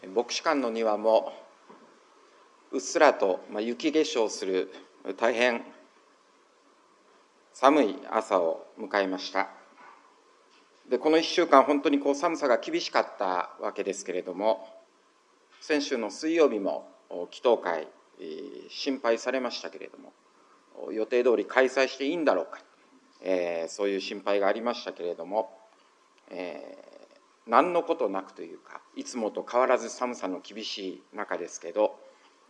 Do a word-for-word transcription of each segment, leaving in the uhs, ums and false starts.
牧師館の庭もうっすらと雪化粧する大変寒い朝を迎えました。でこのいっしゅうかん本当にこう寒さが厳しかったわけですけれども、先週の水曜日も祈祷会心配されましたけれども、予定通り開催していいんだろうか、えー、そういう心配がありましたけれども、えー何のことなくというか、いつもと変わらず寒さの厳しい中ですけど、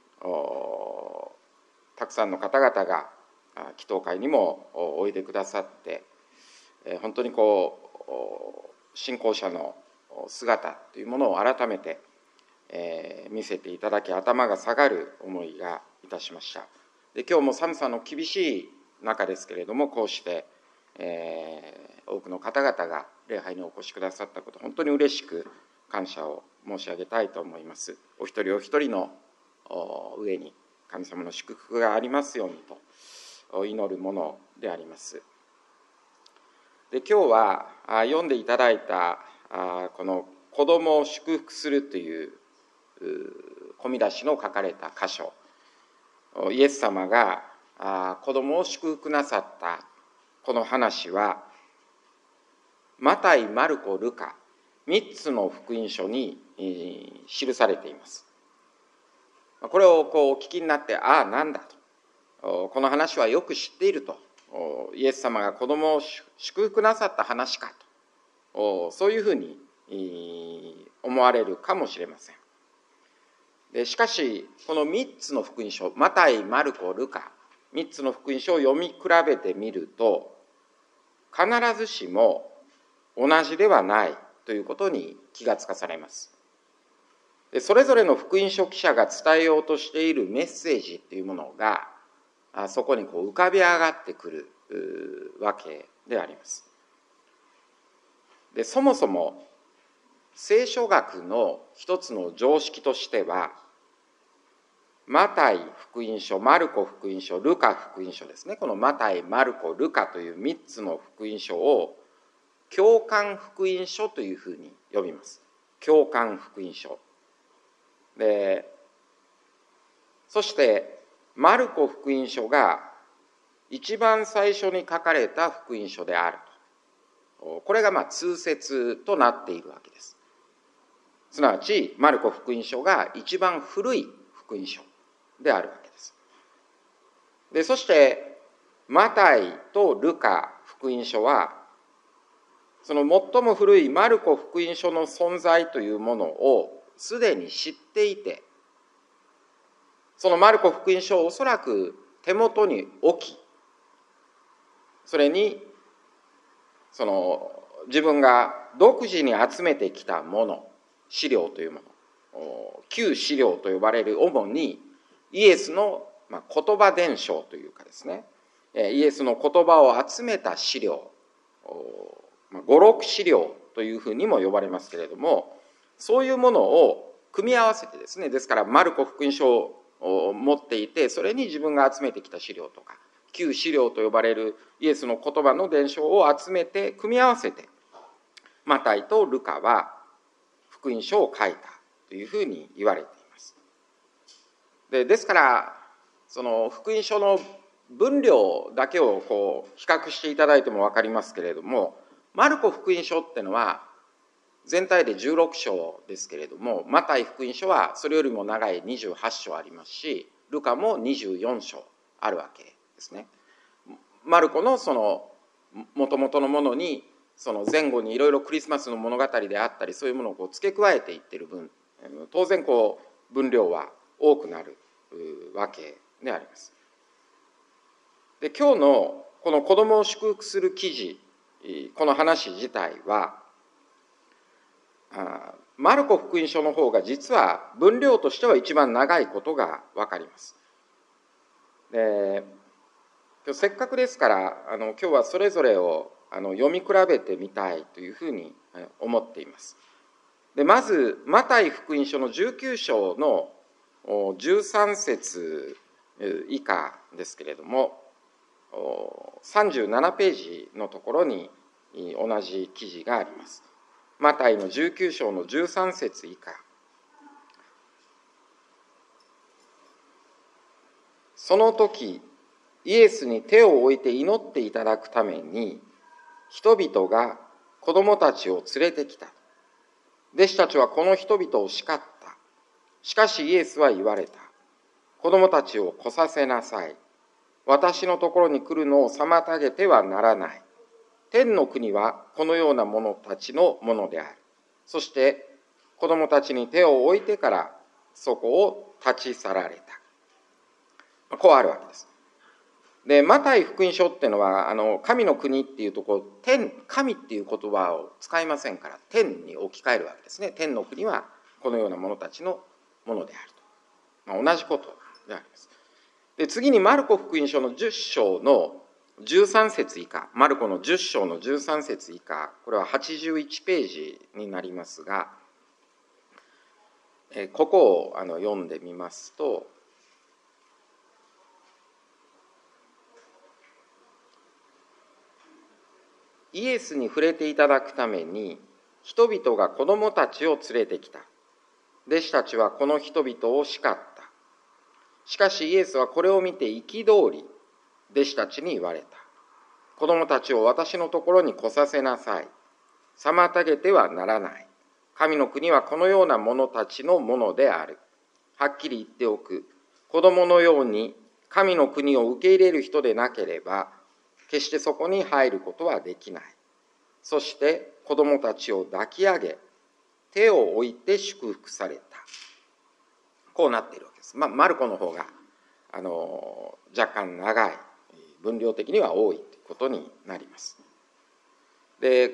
たくさんの方々が祈祷会にもおいでくださって、本当にこう信仰者の姿というものを改めて見せていただき、頭が下がる思いがいたしました。で今日も寒さの厳しい中ですけれども、こうして、えー多くの方々が礼拝にお越しくださったこと、本当に嬉しく感謝を申し上げたいと思います。お一人お一人の上に神様の祝福がありますようにと祈るものであります。で今日は読んでいただいたこの子供を祝福するという込み出しの書かれた箇所、イエス様が子供を祝福なさったこの話は、マタイ、マルコ、ルカ、みっつの福音書に記されています。これをこうお聞きになって、ああ、なんだと、この話はよく知っていると、イエス様が子供を祝福なさった話かと、そういうふうに思われるかもしれません。でしかし、このみっつの福音書、マタイ、マルコ、ルカ、みっつの福音書を読み比べてみると、必ずしも同じではないということに気がつかされます。でそれぞれの福音書記者が伝えようとしているメッセージというものがそこにこう浮かび上がってくるわけであります。でそもそも聖書学の一つの常識としては、マタイ福音書、マルコ福音書、ルカ福音書ですね。このマタイ、マルコ、ルカというみっつの福音書を共感福音書というふうに呼びます。共感福音書で、そしてマルコ福音書が一番最初に書かれた福音書であると、これがまあ通説となっているわけです。すなわちマルコ福音書が一番古い福音書であるわけです。でそしてマタイとルカ福音書は、その最も古いマルコ福音書の存在というものをすでに知っていて、そのマルコ福音書をおそらく手元に置き、それにその自分が独自に集めてきたもの、資料というもの、旧資料と呼ばれる、主にイエスの言葉伝承というかですね、イエスの言葉を集めた資料、語録資料というふうにも呼ばれますけれども、そういうものを組み合わせてですね、ですからマルコ福音書を持っていて、それに自分が集めてきた資料とか旧資料と呼ばれるイエスの言葉の伝承を集めて組み合わせて、マタイとルカは福音書を書いたというふうに言われています。でですからその福音書の分量だけをこう比較していただいても分かりますけれども、マルコ福音書っていうのは全体でじゅうろく章ですけれども、マタイ福音書はそれよりも長いにじゅうはち章ありますし、ルカもにじゅうよん章あるわけですね。マルコのその元々のものに、その前後にいろいろクリスマスの物語であったり、そういうものをこう付け加えていっている分、当然こう分量は多くなるわけであります。で今日のこの子供を祝福する記事、この話自体は、マルコ福音書の方が実は分量としては一番長いことが分かります。で今日せっかくですから、あの今日はそれぞれをあの読み比べてみたいというふうに思っています。でまずマタイ福音書のじゅうきゅう章のじゅうさん節以下ですけれども、さんじゅうななページのところに同じ記事があります。マタイのじゅうきゅう章のじゅうさん節以下、 その時イエスに手を置いて祈っていただくために人々が子供たちを連れてきた。弟子たちはこの人々を叱った。しかしイエスは言われた。子供たちを来させなさい。私のところに来るのを妨げてはならない。天の国はこのような者たちのものである。そして子供たちに手を置いてからそこを立ち去られた。こうあるわけです。で、マタイ福音書っていうのは、あの神の国っていうところ、天、神っていう言葉を使いませんから、天に置き換えるわけですね。天の国はこのような者たちのものであると。まあ、同じことであります。で、次にマルコ福音書のじゅっ章のじゅうさん節以下、マルコのじゅっ章のじゅうさん節以下、これははちじゅういちページになりますが、えここをあの読んでみますと、イエスに触れていただくために人々が子供たちを連れてきた。弟子たちはこの人々を叱った。しかしイエスはこれを見て憤り、弟子たちに言われた。子供たちを私のところに来させなさい。妨げてはならない。神の国はこのような者たちのものである。はっきり言っておく。子供のように神の国を受け入れる人でなければ、決してそこに入ることはできない。そして子供たちを抱き上げ、手を置いて祝福された。こうなっているわけです。まあ、マルコの方があの若干長い、分量的には多いということになります。で、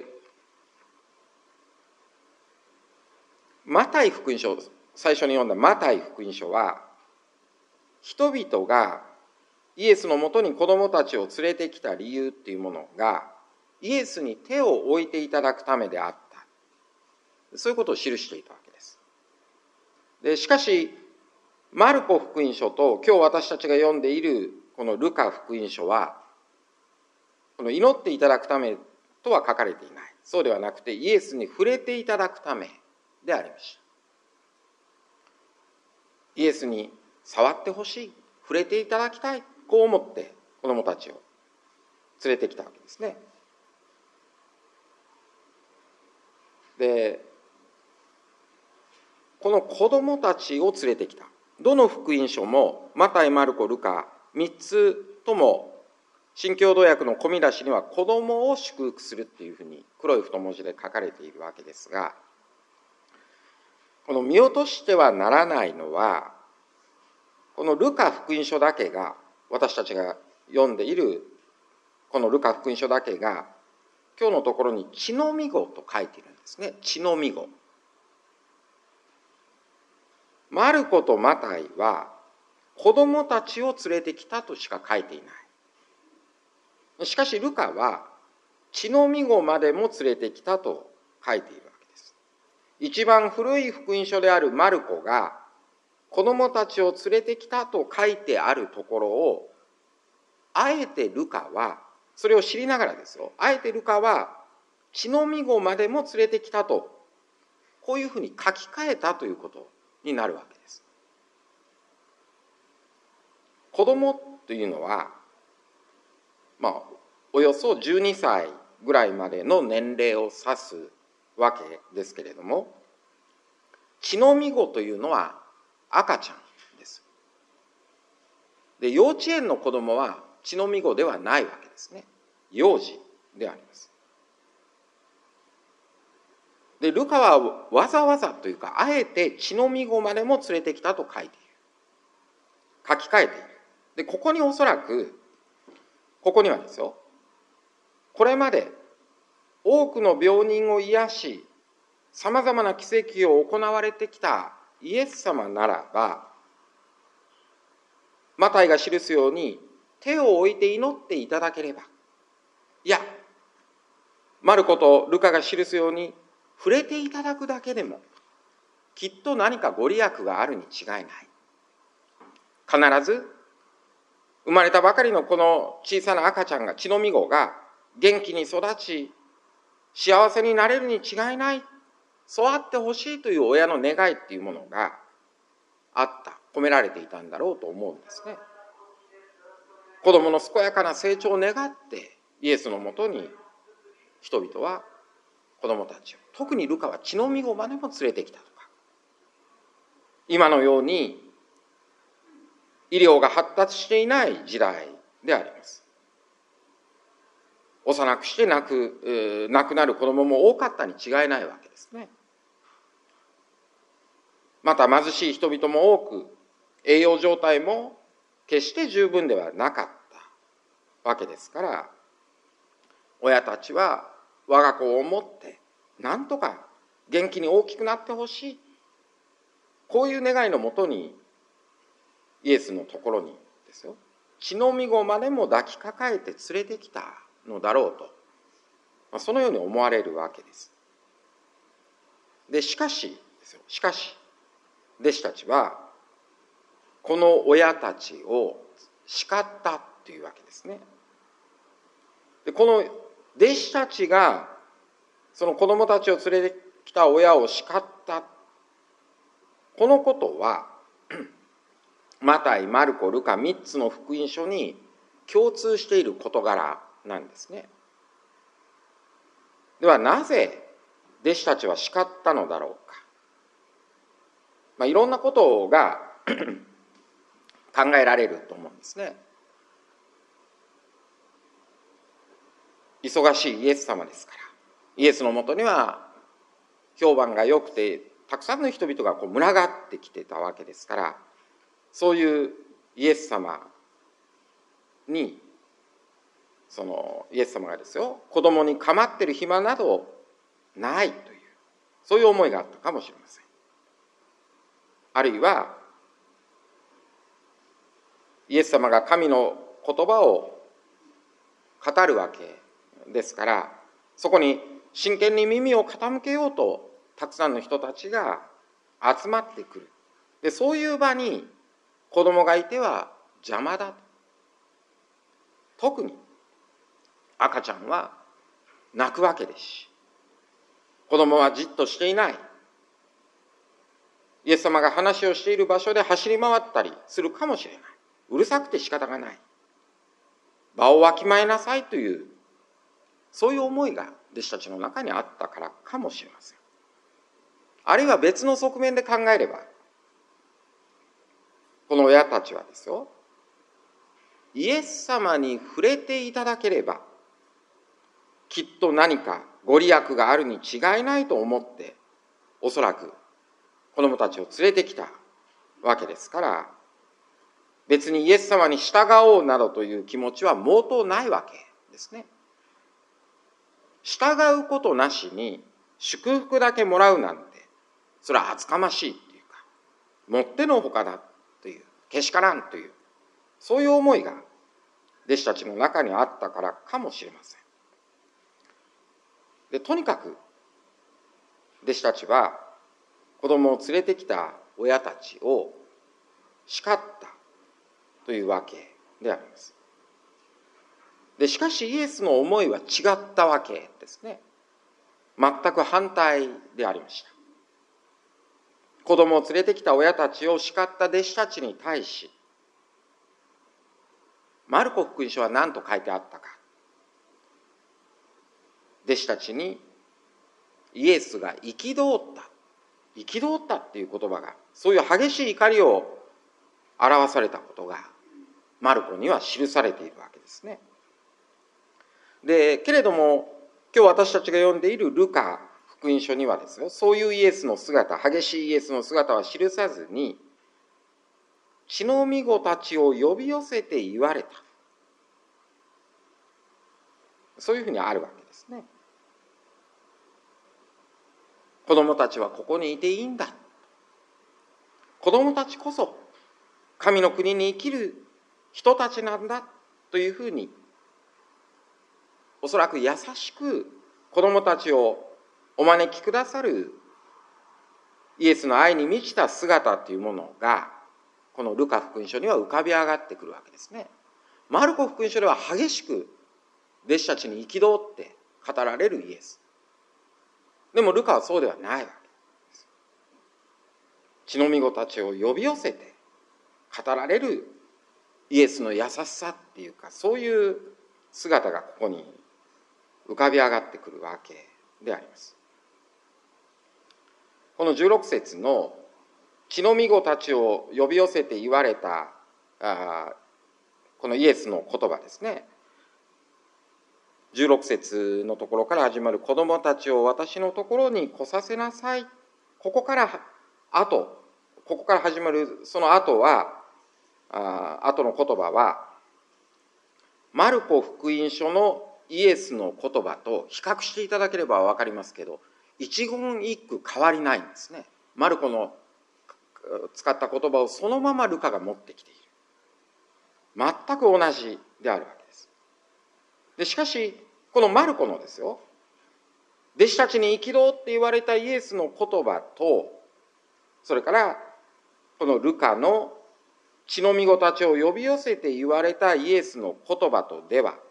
マタイ福音書、最初に読んだマタイ福音書は、人々がイエスのもとに子供たちを連れてきた理由っていうものが、イエスに手を置いていただくためであった。そういうことを記していたわけです。で、しかし、マルコ福音書と今日私たちが読んでいるこのルカ福音書は、この祈っていただくためとは書かれていない。そうではなくて、イエスに触れていただくためでありました。イエスに触ってほしい、触れていただきたい、こう思って子供たちを連れてきたわけですね。で、この子供たちを連れてきた。どの福音書もマタイ、マルコ、ルカみっつとも新共同訳の込み出しには子供を祝福するっていうふうに黒い太文字で書かれているわけですが、この見落としてはならないのは、このルカ福音書だけが、私たちが読んでいるこのルカ福音書だけが、今日のところに血のみ子と書いているんですね。血のみ子。マルコとマタイは子供たちを連れてきたとしか書いていない。しかしルカは血のみ子までも連れてきたと書いているわけです。一番古い福音書であるマルコが子供たちを連れてきたと書いてあるところを、あえてルカは、それを知りながらですよ、あえてルカは血のみ子までも連れてきたと、こういうふうに書き換えたということになるわけです。子供というのは、まあ、およそじゅうにさいぐらいまでの年齢を指すわけですけれども、血のみ子というのは赤ちゃんです。で、幼稚園の子供は血のみ子ではないわけですね。幼児であります。で、ルカはわざわざというか、あえて血のみ子までも連れてきたと書いている。書き換えている。で、ここにおそらく、ここにはですよ、これまで多くの病人を癒し、さまざまな奇跡を行われてきたイエス様ならば、マタイが記すように手を置いて祈っていただければ、いや、マルコとルカが記すように触れていただくだけでも、きっと何かご利益があるに違いない。必ず生まれたばかりのこの小さな赤ちゃんが、血のみ子が元気に育ち幸せになれるに違いない、そうあってほしいという親の願いっていうものがあった、込められていたんだろうと思うんですね。 子供の健やかな成長を願ってイエスのもとに人々は子供たちを、特にルカは血のみ子までも連れてきたとか、今のように医療が発達していない時代であります。幼くして亡く、亡くなる子供も多かったに違いないわけですね。また貧しい人々も多く、栄養状態も決して十分ではなかったわけですから、親たちは我が子を思ってなんとか元気に大きくなってほしい、こういう願いのもとにイエスのところにですよ、血のみ子までも抱きかかえて連れてきたのだろうと、そのように思われるわけです。でしかしですよしかし弟子たちはこの親たちを叱ったというわけですね。でこの弟子たちがその子供たちを連れてきた親を叱った、このことはマタイ、マルコ、ルカみっつの福音書に共通している事柄なんですね。ではなぜ弟子たちは叱ったのだろうか。まあ、いろんなことが考えられると思うんですね。忙しいイエス様ですから、イエスのもとには評判が良くてたくさんの人々がこう群がってきてたわけですから、そういうイエス様にそのイエス様がですよ、子供に構ってる暇などないという、そういう思いがあったかもしれません。あるいはイエス様が神の言葉を語るわけですから、そこに真剣に耳を傾けようとたくさんの人たちが集まってくる。でそういう場に子供がいては邪魔だと。特に赤ちゃんは泣くわけですし、子供はじっとしていない。イエス様が話をしている場所で走り回ったりするかもしれない。うるさくて仕方がない。場をわきまえなさいという、そういう思いが弟子たちの中にあったからかもしれません。あるいは別の側面で考えれば、この親たちはですよ、イエス様に触れていただければきっと何かご利益があるに違いないと思って、おそらく子供たちを連れてきたわけですから、別にイエス様に従おうなどという気持ちは毛頭ないわけですね。従うことなしに祝福だけもらうなんて、それは厚かましいっていうか、もってのほかだという、けしからんという、そういう思いが弟子たちの中にあったからかもしれません。でとにかく弟子たちは子供を連れてきた親たちを叱ったというわけであります。でしかしイエスの思いは違ったわけですね。全く反対でありました。子供を連れてきた親たちを叱った弟子たちに対し、マルコ福音書は何と書いてあったか。弟子たちにイエスが憤った、憤ったっていう言葉が、そういう激しい怒りを表されたことがマルコには記されているわけですね。でけれども今日私たちが読んでいるルカ福音書にはですよ、そういうイエスの姿、激しいイエスの姿は記さずに、血のみ子たちを呼び寄せて言われた、そういうふうにあるわけですね。子供たちはここにいていいんだ。子供たちこそ神の国に生きる人たちなんだというふうに、おそらく優しく子供たちをお招きくださるイエスの愛に満ちた姿というものが、このルカ福音書には浮かび上がってくるわけですね。マルコ福音書では激しく弟子たちに憤って語られるイエス。でもルカはそうではないわけです。血のみ子たちを呼び寄せて語られるイエスの優しさっていうか、そういう姿がここに浮かび上がってくるわけであります。このじゅうろく節の血のみ子たちを呼び寄せて言われたあこのイエスの言葉ですね。じゅうろく節のところから始まる子供たちを私のところに来させなさい。ここから後、ここから始まるその後は、あ後の言葉は、マルコ福音書のイエスの言葉と比較していただければ分かりますけど、一言一句変わりないんですね。マルコの使った言葉をそのままルカが持ってきている。全く同じであるわけです。でしかし、このマルコのですよ、弟子たちに憤って言われたイエスの言葉と、それからこのルカの血のみ子たちを呼び寄せて言われたイエスの言葉とでは、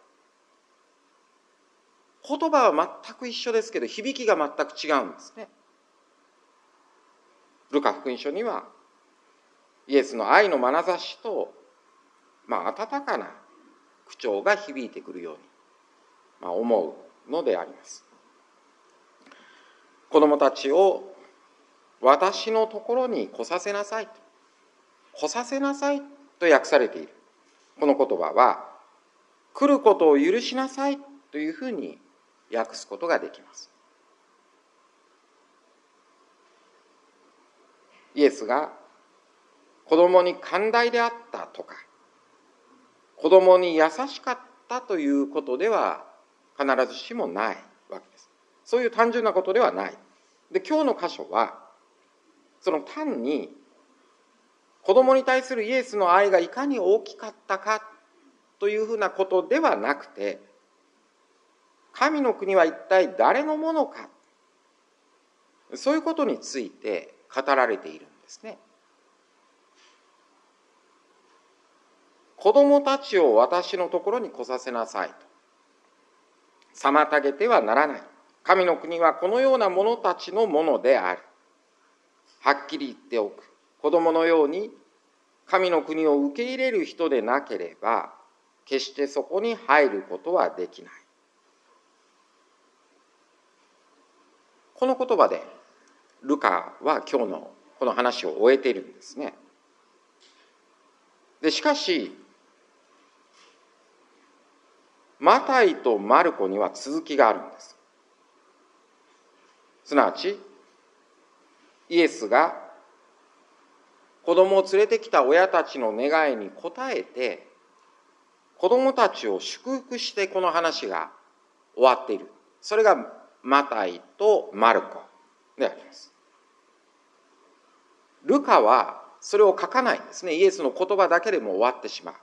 言葉は全く一緒ですけど、響きが全く違うんですね。ルカ福音書には、イエスの愛の眼差しと、まあ、温かな口調が響いてくるように、まあ、思うのであります。子供たちを私のところに来させなさいと、来させなさいと訳されている。この言葉は、来ることを許しなさいというふうに訳すことができます。イエスが子供に寛大であったとか、子供に優しかったということでは必ずしもないわけです。そういう単純なことではない。で、今日の箇所は、その単に子供に対するイエスの愛がいかに大きかったかというふうなことではなくて、神の国は一体誰のものか、そういうことについて語られているんですね。子供たちを私のところに来させなさいと。妨げてはならない。神の国はこのような者たちのものである。はっきり言っておく。子供のように神の国を受け入れる人でなければ、決してそこに入ることはできない。この言葉でルカは今日のこの話を終えているんですね。でしかしマタイとマルコには続きがあるんです。すなわちイエスが子供を連れてきた親たちの願いに応えて、子供たちを祝福してこの話が終わっている。それがマタイとマルコであります。ルカはそれを書かないんですね。イエスの言葉だけでも終わってしまう。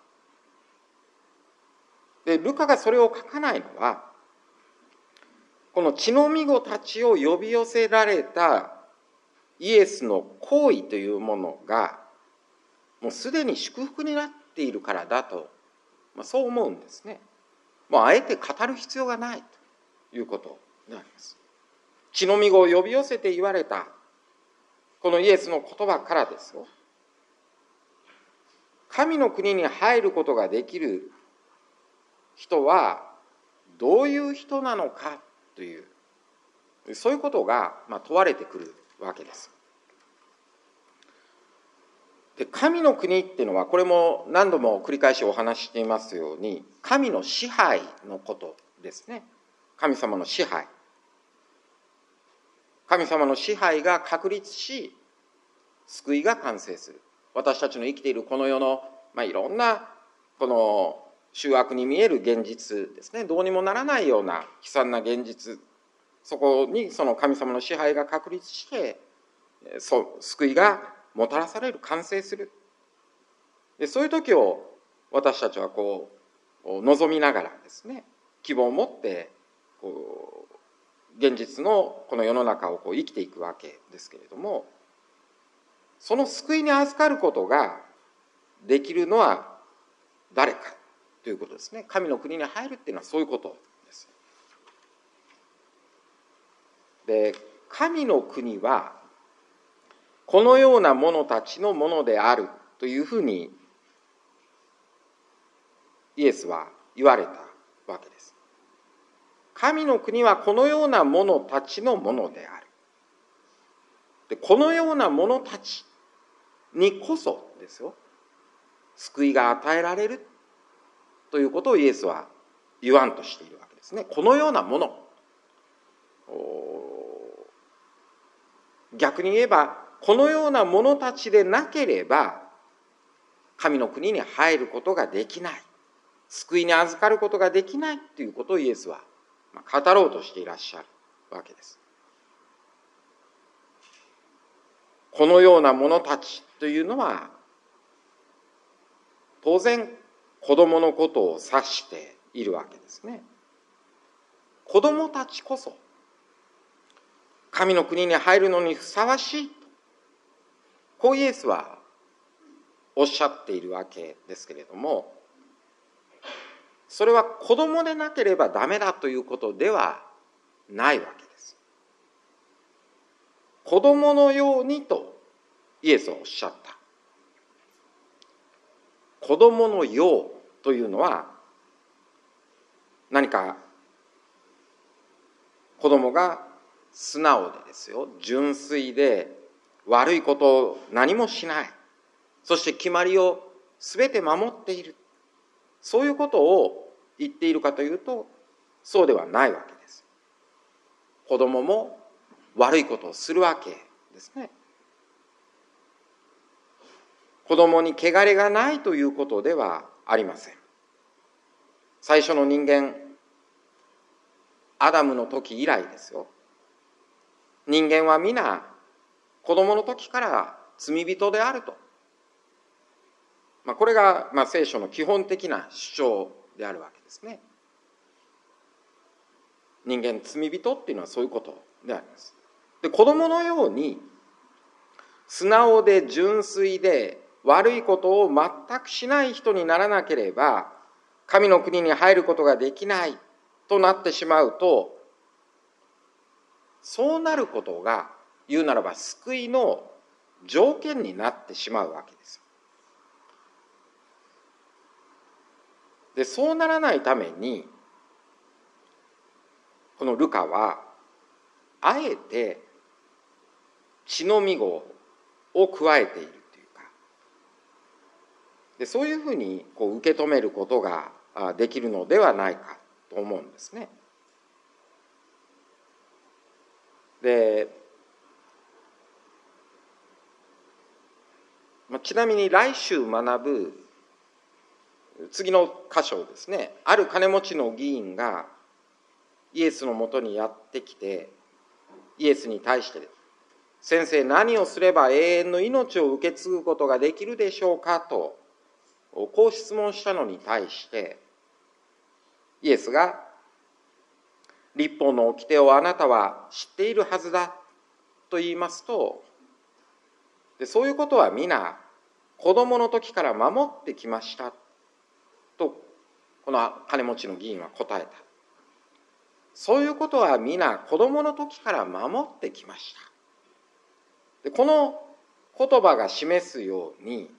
で、ルカがそれを書かないのは、この血のみ子たちを呼び寄せられたイエスの行為というものがもうすでに祝福になっているからだと、まあ、そう思うんですね。もうあえて語る必要がないということであります。血のみ子を呼び寄せて言われたこのイエスの言葉からですよ。神の国に入ることができる人はどういう人なのかという、そういうことがまあ問われてくるわけです。で、神の国っていうのは、これも何度も繰り返しお話ししていますように、神の支配のことですね。神様の支配。神様の支配が確立し、救いが完成する。私たちの生きているこの世の、まあ、いろんなこの醜悪に見える現実ですね、どうにもならないような悲惨な現実、そこにその神様の支配が確立して、そう救いがもたらされる、完成する。で、そういう時を私たちはこう望みながらですね、希望を持ってこう現実のこの世の中をこう生きていくわけですけれども、その救いに預かることができるのは誰かということですね。神の国に入るっていうのはそういうことです。で、神の国はこのような者たちのものであるというふうにイエスは言われたわけです。神の国はこのような者たちのものである。で、このような者たちにこそですよ、救いが与えられるということをイエスは言わんとしているわけですね。このようなもの。逆に言えば、このような者たちでなければ神の国に入ることができない、救いに預かることができないということをイエスは語ろうとしていらっしゃるわけです。このような者たちというのは当然子供のことを指しているわけですね。子供たちこそ神の国に入るのにふさわしいと、こうイエスはおっしゃっているわけですけれども、それは子供でなければダメだということではないわけです。子供のようにとイエスはおっしゃった。子供のようというのは、何か子供が素直でですよ、純粋で悪いことを何もしない、そして決まりを全て守っている、そういうことを言っているかというと、そうではないわけです。子供も悪いことをするわけですね。子供に汚れがないということではありません。最初の人間、アダムの時以来ですよ。人間は皆子供の時から罪人であると。まあ、これがまあ聖書の基本的な主張であるわけですね。人間罪人っていうのはそういうことであります。で、子供のように素直で純粋で悪いことを全くしない人にならなければ神の国に入ることができないとなってしまうと、そうなることが言うならば救いの条件になってしまうわけです。で、そうならないためにこのルカはあえて血のみ子を加えているというか、でそういうふうにこう受け止めることができるのではないかと思うんですね。で、ちなみに来週学ぶ次の箇所ですね、ある金持ちの議員がイエスのもとにやってきて、イエスに対して「先生、何をすれば永遠の命を受け継ぐことができるでしょうか」とこう質問したのに対して、イエスが「律法の掟をあなたは知っているはずだ」と言いますと、でそういうことは皆子供の時から守ってきましたとこの金持ちの議員は答えた。そういうことは皆子供の時から守ってきました。でこの言葉が示すように、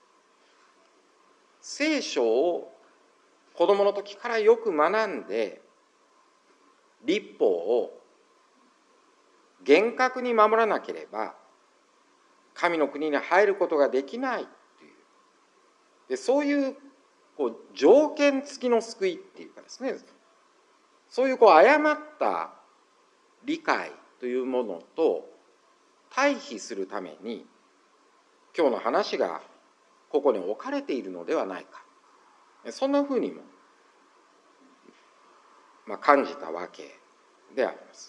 聖書を子供の時からよく学んで律法を厳格に守らなければ神の国に入ることができないという、でそういうこう条件付きの救いっていうかですね、そういうこう誤った理解というものと対比するために今日の話がここに置かれているのではないか、そんなふうにも、まあ、感じたわけであります。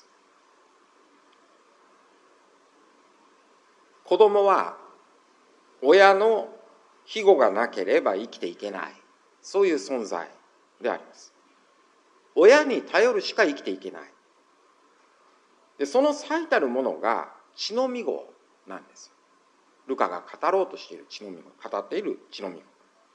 子供は親の庇護がなければ生きていけない、そういう存在であります。親に頼るしか生きていけない。でその最たるものが血のみ子なんです。ルカが語ろうとしている血のみ子、語っている血のみ子。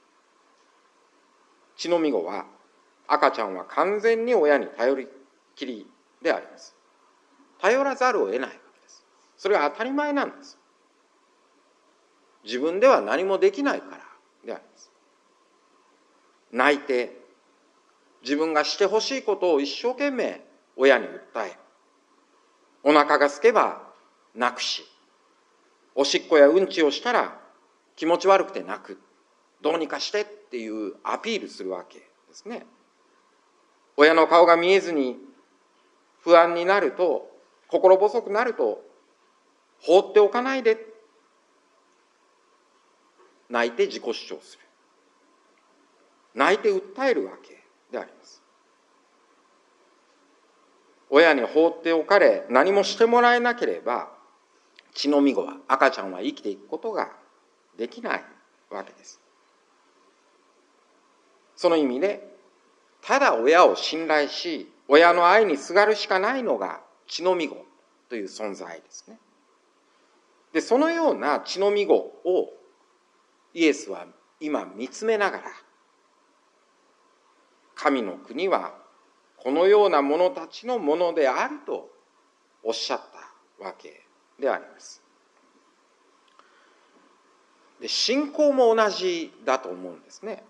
血のみ子は、赤ちゃんは完全に親に頼りきりであります。頼らざるを得ないわけです。それは当たり前なんです。自分では何もできないからであります。 泣いて、自分がしてほしいことを一生懸命親に訴え、お腹が空けば泣くし、おしっこやうんちをしたら気持ち悪くて泣く、どうにかしてっていうアピールするわけですね。親の顔が見えずに不安になると、心細くなると、放っておかないで、泣いて自己主張する、泣いて訴えるわけであります。親に放っておかれ、何もしてもらえなければ、血のみ子は、赤ちゃんは生きていくことができないわけです。その意味で、ただ親を信頼し、親の愛にすがるしかないのが血のみ子という存在ですね。で、そのような血のみ子をイエスは今見つめながら、神の国はこのような者たちのものであるとおっしゃったわけであります。で、信仰も同じだと思うんですね。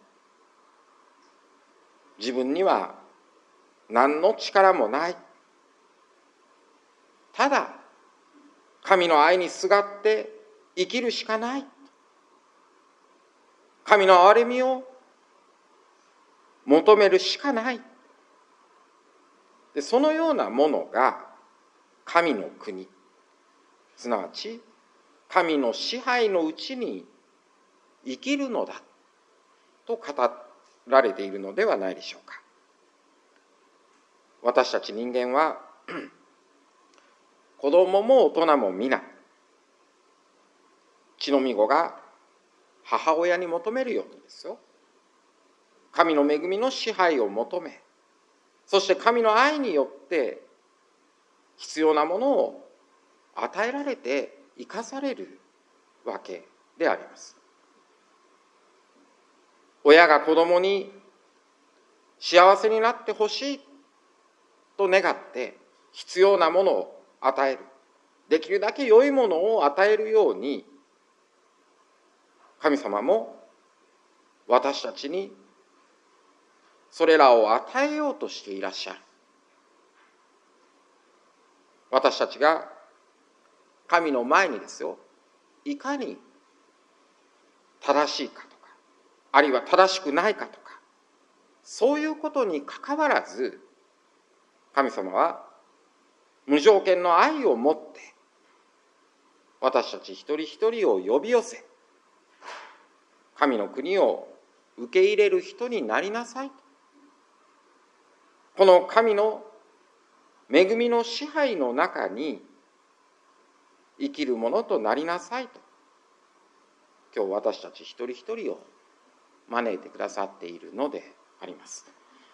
自分には何の力もない。ただ、神の愛にすがって生きるしかない。神の憐れみを求めるしかない。で、そのようなものが神の国、すなわち神の支配のうちに生きるのだと語られているのではないでしょうか。私たち人間は子供も大人も皆、血のみ子が母親に求めるようにですよ、神の恵みの支配を求め、そして神の愛によって必要なものを与えられて生かされるわけであります。親が子供に幸せになってほしいと願って必要なものを与える、できるだけ良いものを与えるように、神様も私たちにそれらを与えようとしていらっしゃる。私たちが神の前にですよ、いかに正しいかとか、あるいは正しくないかとか、そういうことにかかわらず、神様は無条件の愛を持って私たち一人一人を呼び寄せ、神の国を受け入れる人になりなさいと、この神の恵みの支配の中に生きるものとなりなさいと、今日私たち一人一人を招いてくださっているのであります。